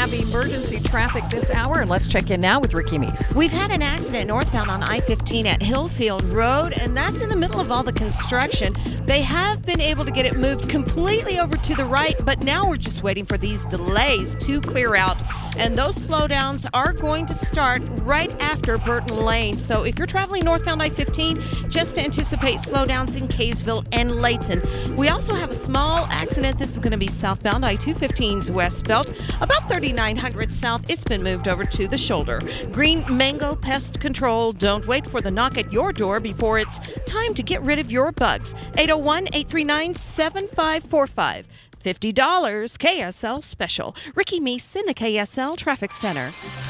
have emergency traffic this hour, and let's check in now with Ricky Meese. We've had an accident northbound on I-15 at Hillfield Road, and that's in the middle of all the construction. They have been able to get it moved completely over to the right, but now we're just waiting for these delays to clear out. And those slowdowns are going to start right after Burton Lane. So if you're traveling northbound I-15, just anticipate slowdowns in Kaysville and Layton. We also have a small accident. This is going to be southbound I-215's west belt. About 3900 south, it's been moved over to the shoulder. Green Mango Pest Control. Don't wait for the knock at your door before it's time to get rid of your bugs. 801-839-7545. $50 KSL special. Ricky Meese in the KSL Traffic Center.